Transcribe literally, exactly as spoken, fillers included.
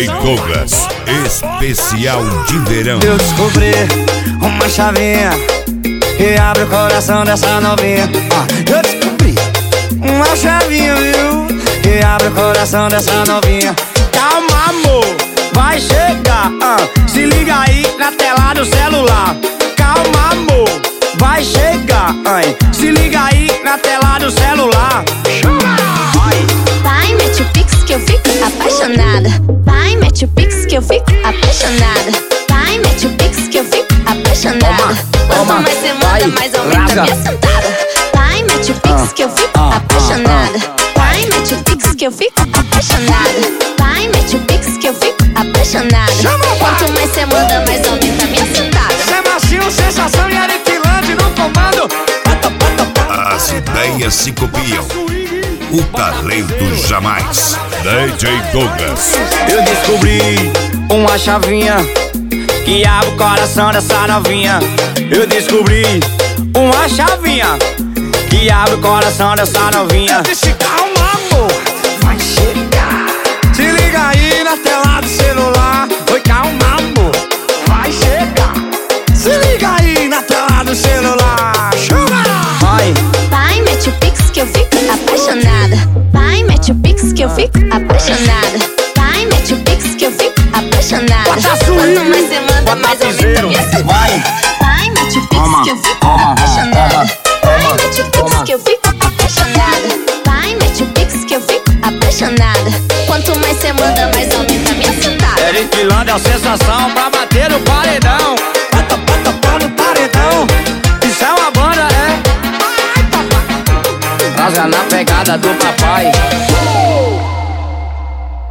D J Douglas, especial de verão. Eu descobri uma chavinha que abre o coração dessa novinha. ah, Eu descobri uma chavinha, viu, que abre o coração dessa novinha. Calma, amor, vai chegar. ah, Se liga aí na tela do celular. Calma, amor, vai chegar. ai, Se liga aí na tela do celular. Vai, mete o pix que eu fico apaixonada. Vai, mete o pix que eu fico apaixonada. Vai, mete o pix que eu fico apaixonada. Quanto mais você manda, mais aumenta minha sentada. Vai, mete o pix que eu fico apaixonada. Vai, mete o pix que eu fico apaixonada. Vai, mete o pix que eu fico apaixonada. Quanto mais você manda, mais aumenta minha sentada. Cê macio, sensação e Eriquilande no comando. As ideias se copiam, o talento jamais. D J Douglas. Eu descobri uma chavinha que abre o coração dessa novinha. Eu descobri uma chavinha que abre o coração dessa novinha. Eu disse calma, amor, vai chegar. Se liga aí na tela do celular. Oi, calma, amor, vai chegar. Se liga aí na tela do celular. Chama! Vai. Vai, mete o pix que eu fico apaixonada. Vai, mete o pix que eu fico apaixonada. Vai, mete o pix que eu fico apaixonada. Quanto mais você manda, mais aumenta minha sentada. Vai. Vai, mete o pix que eu fico apaixonada. Vai, mete o pix que eu fico apaixonada. Vai, mete o pix que eu fico apaixonada. Quanto mais você manda, mais aumenta minha sentada. Eriquilande é a sensação pra bater no paredão. Bota, bota, pau no paredão. Isso é uma banda, é? Rasga na pegada do papai.